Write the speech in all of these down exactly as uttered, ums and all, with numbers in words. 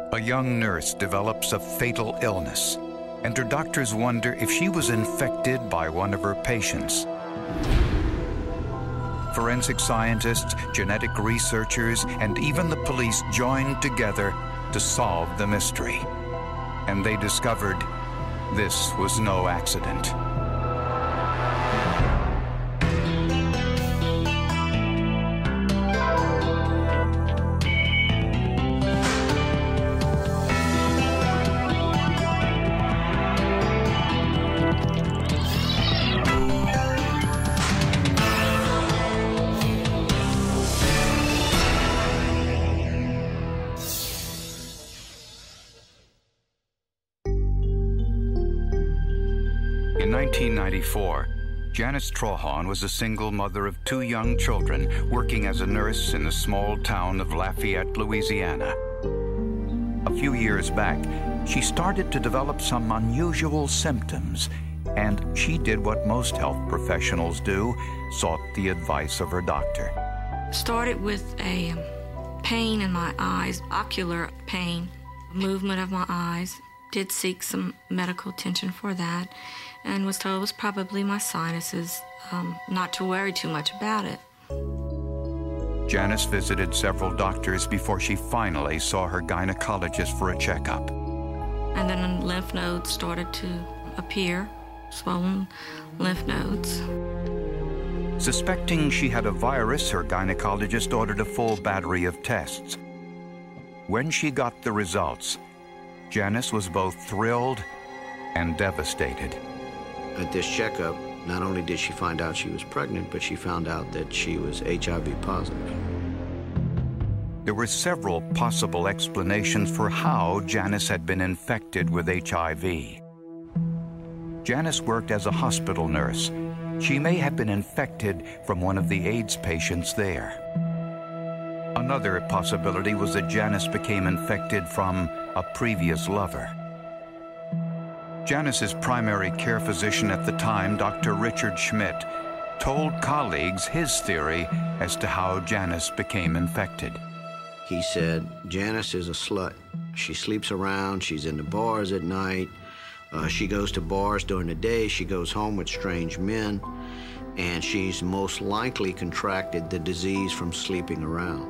A young nurse develops a fatal illness, and her doctors wonder if she was infected by one of her patients. Forensic scientists, genetic researchers, and even the police joined together to solve the mystery. And they discovered this was no accident. In nineteen ninety-four, Janice Trahan was a single mother of two young children working as a nurse in the small town of Lafayette, Louisiana. A few years back, she started to develop some unusual symptoms, and she did what most health professionals do, sought the advice of her doctor. Started with a pain in my eyes, ocular pain, movement of my eyes. Did seek some medical attention for that, and was told it was probably my sinuses, um, not to worry too much about it. Janice visited several doctors before she finally saw her gynecologist for a checkup. And then lymph nodes started to appear, swollen lymph nodes. Suspecting she had a virus, her gynecologist ordered a full battery of tests. When she got the results, Janice was both thrilled and devastated. At this checkup, not only did she find out she was pregnant, but she found out that she was H I V positive. There were several possible explanations for how Janice had been infected with H I V. Janice worked as a hospital nurse. She may have been infected from one of the AIDS patients there. Another possibility was that Janice became infected from a previous lover. Janice's primary care physician at the time, Doctor Richard Schmidt, told colleagues his theory as to how Janice became infected. He said, Janice is a slut. She sleeps around, she's in the bars at night, uh, she goes to bars during the day, she goes home with strange men, and she's most likely contracted the disease from sleeping around.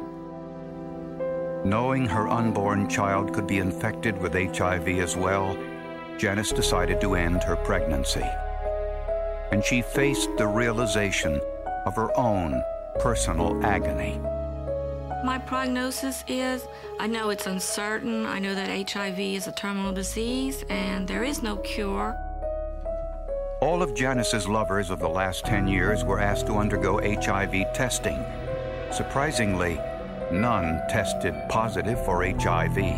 Knowing her unborn child could be infected with H I V as well, Janice decided to end her pregnancy. And she faced the realization of her own personal agony. My prognosis is, I know it's uncertain. I know that H I V is a terminal disease and there is no cure. All of Janice's lovers of the last ten years were asked to undergo H I V testing. Surprisingly, none tested positive for H I V.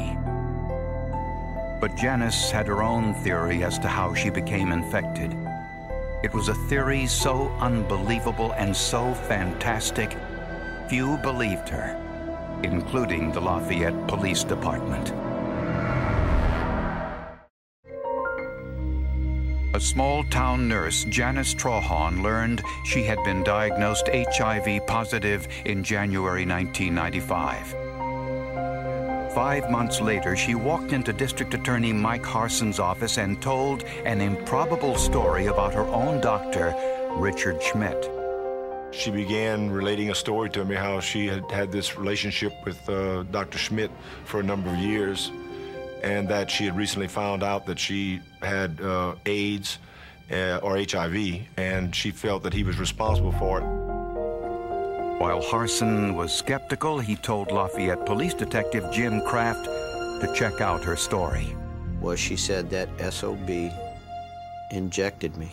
But Janice had her own theory as to how she became infected. It was a theory so unbelievable and so fantastic, few believed her, including the Lafayette Police Department. A small-town nurse, Janice Trahan, learned she had been diagnosed H I V positive in January nineteen ninety-five. Five months later, she walked into District Attorney Mike Harson's office and told an improbable story about her own doctor, Richard Schmidt. She began relating a story to me how she had had this relationship with uh, Doctor Schmidt for a number of years, and that she had recently found out that she had uh, AIDS uh, or H I V, and she felt that he was responsible for it. While Harson was skeptical, he told Lafayette Police Detective Jim Kraft to check out her story. Well, she said that S O B injected me.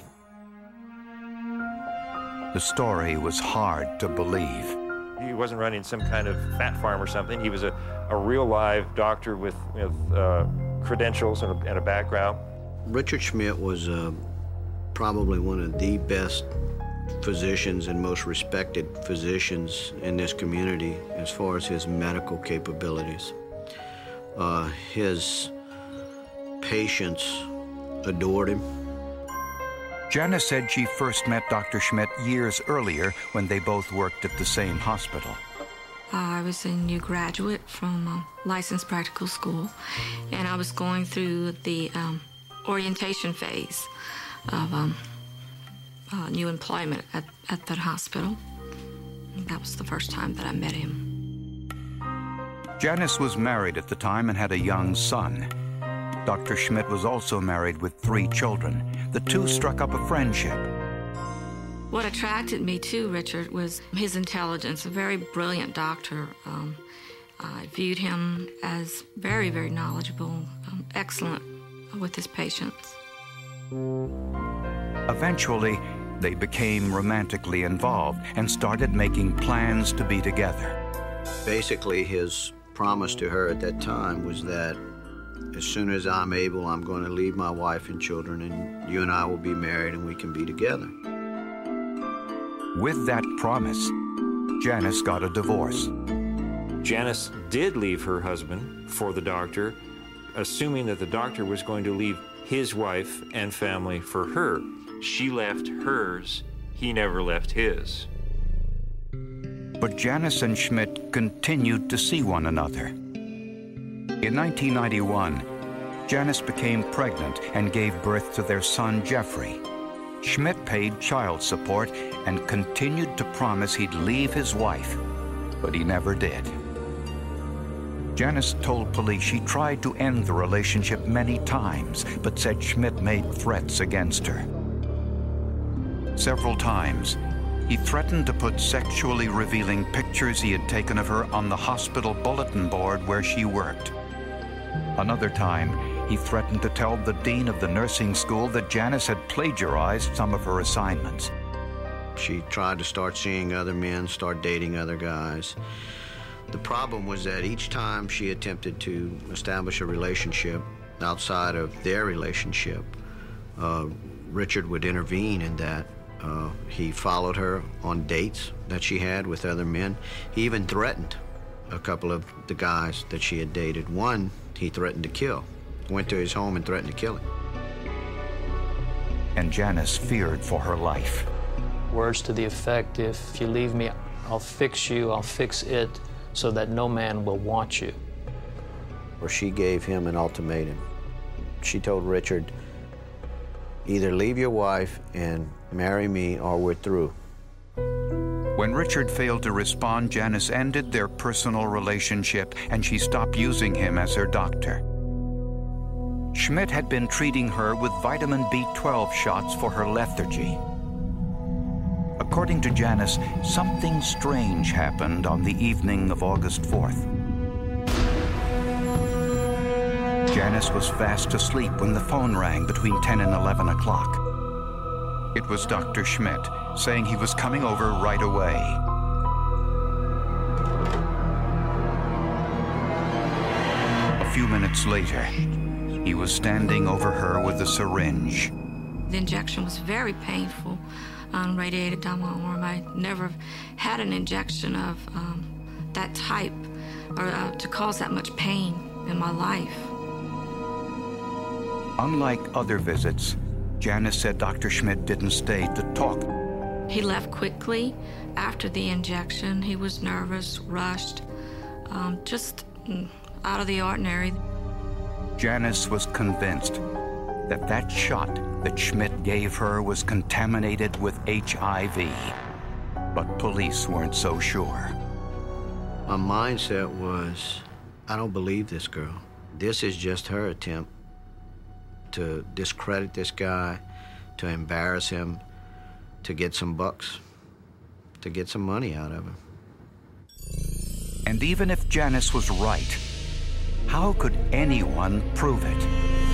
The story was hard to believe. He wasn't running some kind of fat farm or something. He was a, a real live doctor with, with uh, credentials and a, and a background. Richard Schmidt was uh, probably one of the best physicians and most respected physicians in this community as far as his medical capabilities. Uh, his patients adored him. Janice said she first met Doctor Schmidt years earlier when they both worked at the same hospital. I was a new graduate from a licensed practical school, and I was going through the um, orientation phase of um, uh, new employment at, at that hospital. That was the first time that I met him. Janice was married at the time and had a young son. Doctor Schmidt was also married with three children. The two struck up a friendship. What attracted me to Richard was his intelligence, a very brilliant doctor. Um, I viewed him as very, very knowledgeable, um, excellent with his patients. Eventually, they became romantically involved and started making plans to be together. Basically, his promise to her at that time was that as soon as I'm able, I'm going to leave my wife and children, and you and I will be married and we can be together. With that promise, Janice got a divorce. Janice did leave her husband for the doctor, assuming that the doctor was going to leave his wife and family for her. She left hers. He never left his. But Janice and Schmidt continued to see one another. In nineteen ninety-one, Janice became pregnant and gave birth to their son, Jeffrey. Schmidt paid child support and continued to promise he'd leave his wife, but he never did. Janice told police she tried to end the relationship many times, but said Schmidt made threats against her. Several times, he threatened to put sexually revealing pictures he had taken of her on the hospital bulletin board where she worked. Another time, he threatened to tell the dean of the nursing school that Janice had plagiarized some of her assignments. She tried to start seeing other men, start dating other guys. The problem was that each time she attempted to establish a relationship outside of their relationship, uh, Richard would intervene in that. Uh, he followed her on dates that she had with other men. He even threatened a couple of the guys that she had dated. One, he threatened to kill. Went to his home and threatened to kill him. And Janice feared for her life. Words to the effect, if you leave me, I'll fix you, I'll fix it, so that no man will want you. Or she gave him an ultimatum. She told Richard, either leave your wife and marry me or we're through. When Richard failed to respond, Janice ended their personal relationship and she stopped using him as her doctor. Schmidt had been treating her with vitamin B twelve shots for her lethargy. According to Janice, something strange happened on the evening of August fourth. Janice was fast asleep when the phone rang between ten and eleven o'clock. It was Doctor Schmidt saying he was coming over right away. A few minutes later, he was standing over her with a syringe. The injection was very painful, um, radiated down my arm. I never had an injection of um, that type or uh, to cause that much pain in my life. Unlike other visits, Janice said Doctor Schmidt didn't stay to talk. He left quickly after the injection. He was nervous, rushed, um, just out of the ordinary. Janice was convinced that that shot that Schmidt gave her was contaminated with H I V, but police weren't so sure. My mindset was, I don't believe this girl. This is just her attempt to discredit this guy, to embarrass him, to get some bucks, to get some money out of him. And even if Janice was right, how could anyone prove it?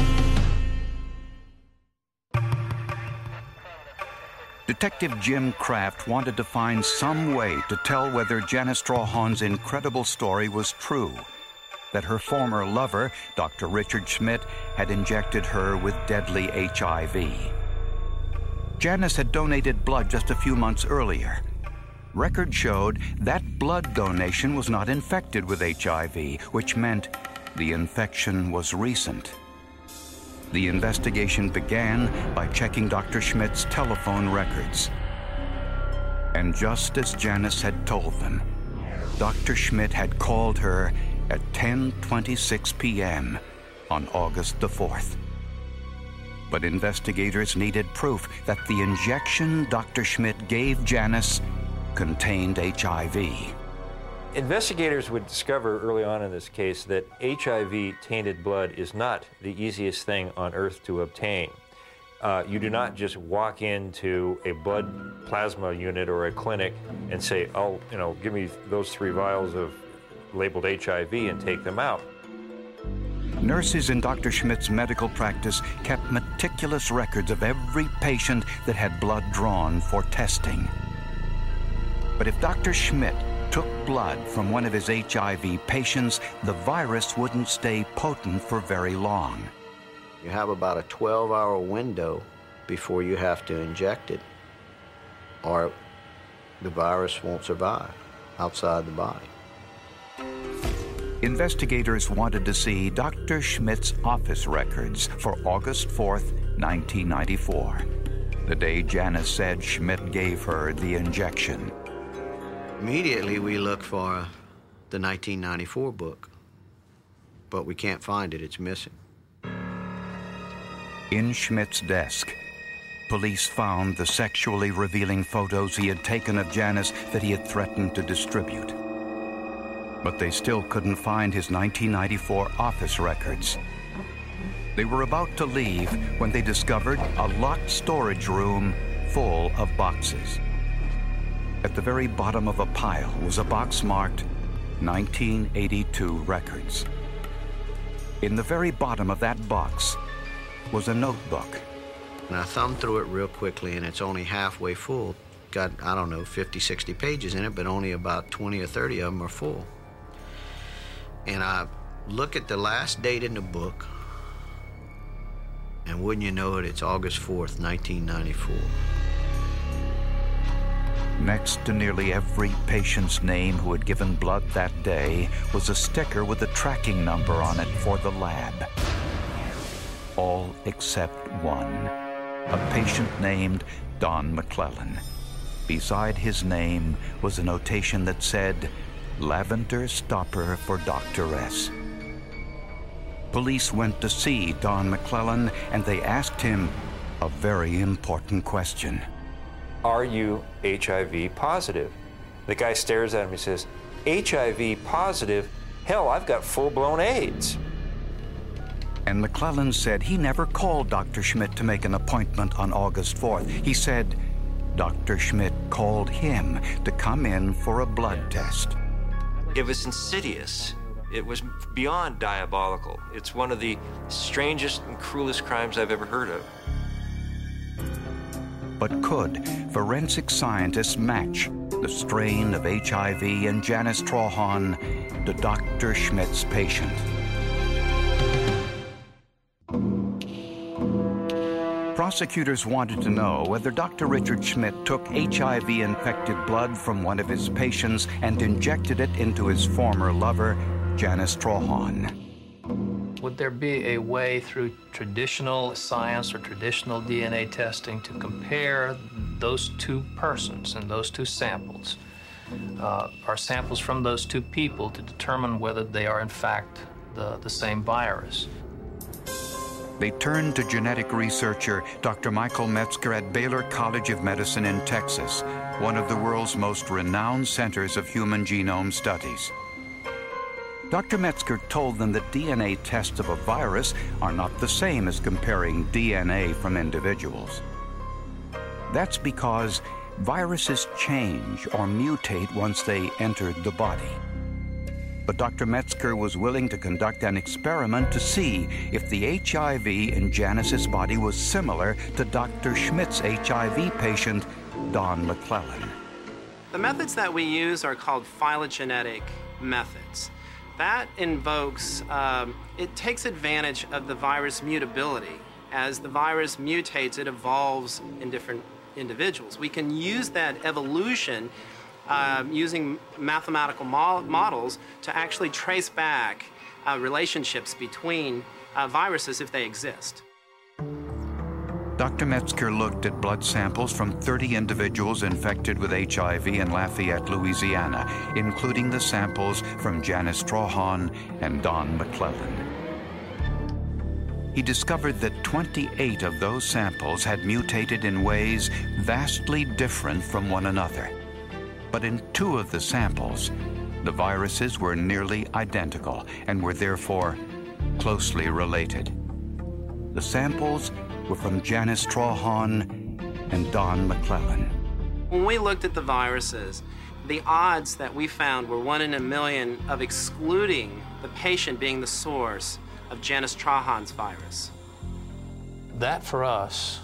Detective Jim Kraft wanted to find some way to tell whether Janice Strawhan's incredible story was true, that her former lover, Doctor Richard Schmidt, had injected her with deadly H I V. Janice had donated blood just a few months earlier. Records showed that blood donation was not infected with H I V, which meant the infection was recent. The investigation began by checking Doctor Schmidt's telephone records. And just as Janice had told them, Doctor Schmidt had called her at ten twenty-six p m on August the fourth. But investigators needed proof that the injection Doctor Schmidt gave Janice contained H I V. Investigators would discover early on in this case that H I V-tainted blood is not the easiest thing on earth to obtain. Uh, you do not just walk into a blood plasma unit or a clinic and say, oh, you know, give me those three vials of labeled H I V and take them out. Nurses in Doctor Schmidt's medical practice kept meticulous records of every patient that had blood drawn for testing. But if Doctor Schmidt took blood from one of his H I V patients, the virus wouldn't stay potent for very long. You have about a twelve hour window before you have to inject it, or the virus won't survive outside the body. Investigators wanted to see Doctor Schmidt's office records for August fourth, nineteen ninety-four, the day Janice said Schmidt gave her the injection. Immediately, we look for the nineteen ninety-four book, but we can't find it. It's missing. In Schmidt's desk, police found the sexually revealing photos he had taken of Janice that he had threatened to distribute. But they still couldn't find his nineteen ninety-four office records. They were about to leave when they discovered a locked storage room full of boxes. At the very bottom of a pile was a box marked nineteen eighty-two records. In the very bottom of that box was a notebook. And I thumbed through it real quickly, and it's only halfway full. Got, I don't know, fifty, sixty pages in it, but only about twenty or thirty of them are full. And I look at the last date in the book, and wouldn't you know it, it's August fourth, nineteen ninety-four. Next to nearly every patient's name who had given blood that day was a sticker with a tracking number on it for the lab. All except one, a patient named Don McClellan. Beside his name was a notation that said, Lavender Stopper for Doctor S. Police went to see Don McClellan, and they asked him a very important question. Are you H I V positive? The guy stares at him and says, H I V positive? Hell, I've got full-blown AIDS. And McClellan said he never called Doctor Schmidt to make an appointment on August fourth. He said Doctor Schmidt called him to come in for a blood test. It was insidious. It was beyond diabolical. It's one of the strangest and cruelest crimes I've ever heard of. But could forensic scientists match the strain of H I V in Janice Trahan to Doctor Schmidt's patient? Prosecutors wanted to know whether Doctor Richard Schmidt took H I V-infected blood from one of his patients and injected it into his former lover, Janice Trahan. Would there be a way through traditional science or traditional D N A testing to compare those two persons and those two samples, uh, or samples from those two people, to determine whether they are in fact the, the same virus? They turned to genetic researcher Doctor Michael Metzger at Baylor College of Medicine in Texas, one of the world's most renowned centers of human genome studies. Doctor Metzger told them that D N A tests of a virus are not the same as comparing D N A from individuals. That's because viruses change or mutate once they entered the body. But Doctor Metzger was willing to conduct an experiment to see if the H I V in Janice's body was similar to Doctor Schmidt's H I V patient, Don McClellan. The methods that we use are called phylogenetic methods. That invokes, um, it takes advantage of the virus mutability. As the virus mutates, it evolves in different individuals. We can use that evolution uh, using mathematical mo models to actually trace back uh, relationships between uh, viruses if they exist. Doctor Metzger looked at blood samples from thirty individuals infected with H I V in Lafayette, Louisiana, including the samples from Janice Trahan and Don McClellan. He discovered that twenty-eight of those samples had mutated in ways vastly different from one another. But in two of the samples, the viruses were nearly identical and were therefore closely related. The samples were from Janice Trahan and Don McClellan. When we looked at the viruses, the odds that we found were one in a million of excluding the patient being the source of Janice Trahan's virus. That, for us,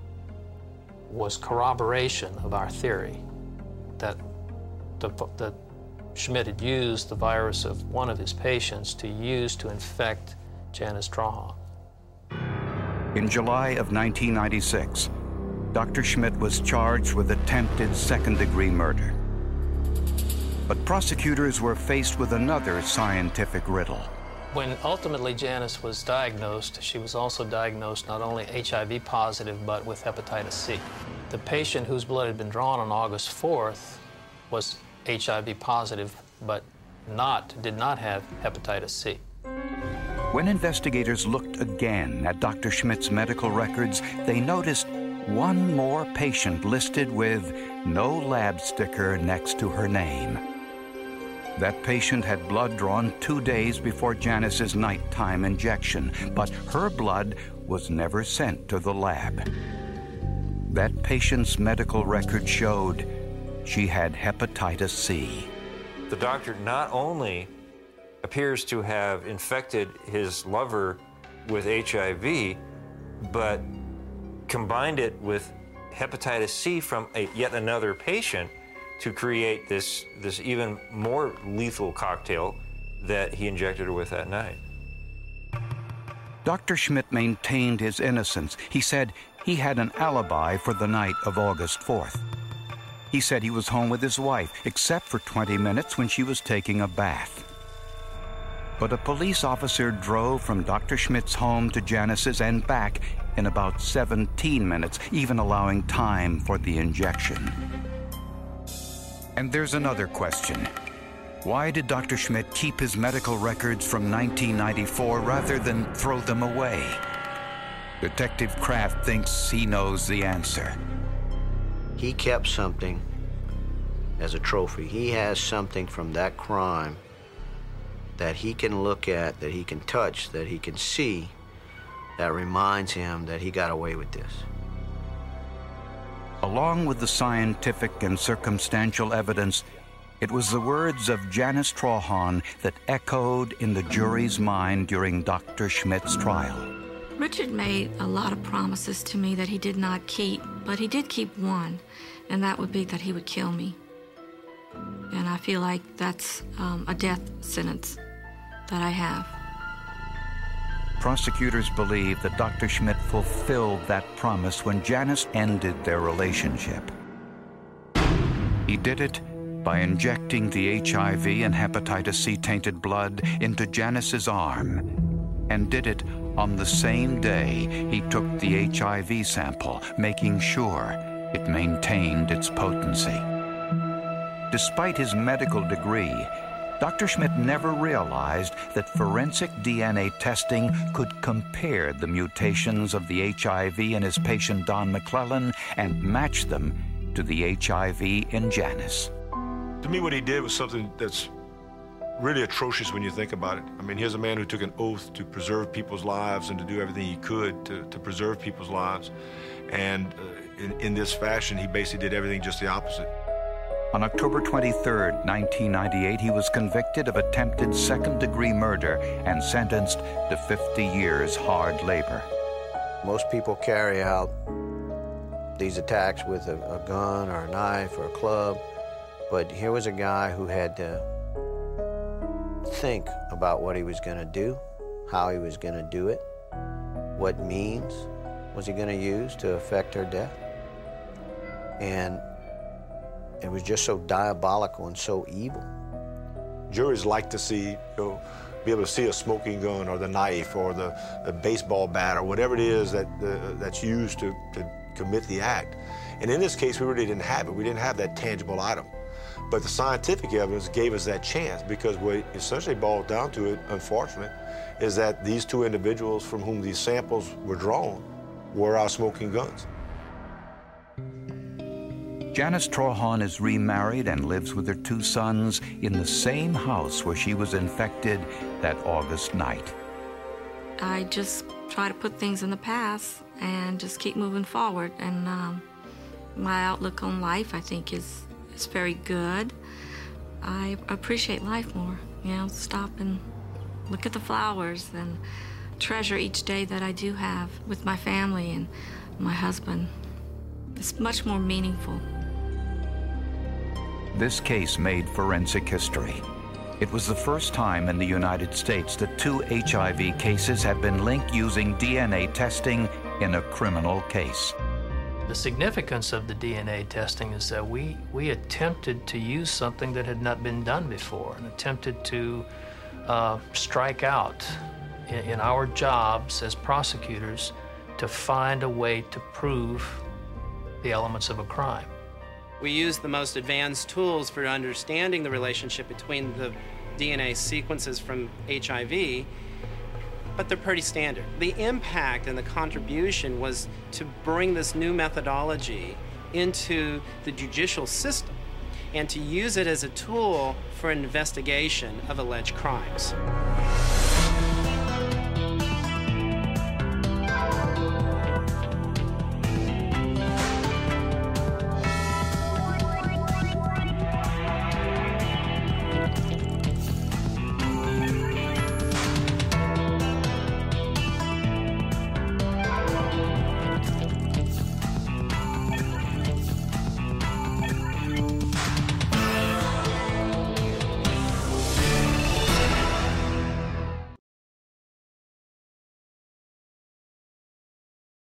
was corroboration of our theory that, the, that Schmidt had used the virus of one of his patients to use to infect Janice Trahan. In July of nineteen ninety-six, Doctor Schmidt was charged with attempted second-degree murder. But prosecutors were faced with another scientific riddle. When ultimately Janice was diagnosed, she was also diagnosed not only H I V positive, but with hepatitis C. The patient whose blood had been drawn on August fourth was H I V positive, but not, did not have hepatitis C. When investigators looked again at Doctor Schmidt's medical records, they noticed one more patient listed with no lab sticker next to her name. That patient had blood drawn two days before Janice's nighttime injection, but her blood was never sent to the lab. That patient's medical record showed she had hepatitis C. The doctor not only appears to have infected his lover with H I V, but combined it with hepatitis C from a, yet another patient to create this, this even more lethal cocktail that he injected her with that night. Doctor Schmidt maintained his innocence. He said he had an alibi for the night of August fourth. He said he was home with his wife, except for twenty minutes when she was taking a bath. But a police officer drove from Doctor Schmidt's home to Janice's and back in about seventeen minutes, even allowing time for the injection. And there's another question. Why did Doctor Schmidt keep his medical records from nineteen ninety-four rather than throw them away? Detective Kraft thinks he knows the answer. He kept something as a trophy. He has something from that crime that he can look at, that he can touch, that he can see, that reminds him that he got away with this. Along with the scientific and circumstantial evidence, it was the words of Janice Trahan that echoed in the jury's mind during Doctor Schmidt's trial. Richard made a lot of promises to me that he did not keep, but he did keep one, and that would be that he would kill me. And I feel like that's um, a death sentence that I have. Prosecutors believe that Doctor Schmidt fulfilled that promise when Janice ended their relationship. He did it by injecting the H I V and hepatitis C tainted blood into Janice's arm, and did it on the same day he took the H I V sample, making sure it maintained its potency. Despite his medical degree, Doctor Schmidt never realized that forensic D N A testing could compare the mutations of the H I V in his patient Don McClellan and match them to the H I V in Janice. To me, what he did was something that's really atrocious when you think about it. I mean, here's a man who took an oath to preserve people's lives and to do everything he could to, to preserve people's lives. And uh, in, in this fashion, he basically did everything just the opposite. On October twenty-third, nineteen ninety-eight, he was convicted of attempted second-degree murder and sentenced to fifty years hard labor. Most people carry out these attacks with a, a gun or a knife or a club, but here was a guy who had to think about what he was going to do, how he was going to do it, what means was he going to use to effect her death. And it was just so diabolical and so evil. Juries like to see, you know, be able to see a smoking gun or the knife or the, the baseball bat or whatever it is that uh, that's used to, to commit the act. And in this case, we really didn't have it. We didn't have that tangible item. But the scientific evidence gave us that chance, because what it essentially boiled down to it, unfortunately, is that these two individuals from whom these samples were drawn were our smoking guns. Janice Trahan is remarried and lives with her two sons in the same house where she was infected that August night. I just try to put things in the past and just keep moving forward. And um, my outlook on life, I think, is, is very good. I appreciate life more, you know, stop and look at the flowers and treasure each day that I do have with my family and my husband. It's much more meaningful. This case made forensic history. It was the first time in the United States that two H I V cases have been linked using D N A testing in a criminal case. The significance of the D N A testing is that we, we attempted to use something that had not been done before, and attempted to uh, strike out in, in our jobs as prosecutors to find a way to prove the elements of a crime. We use the most advanced tools for understanding the relationship between the D N A sequences from H I V, but they're pretty standard. The impact and the contribution was to bring this new methodology into the judicial system and to use it as a tool for investigation of alleged crimes.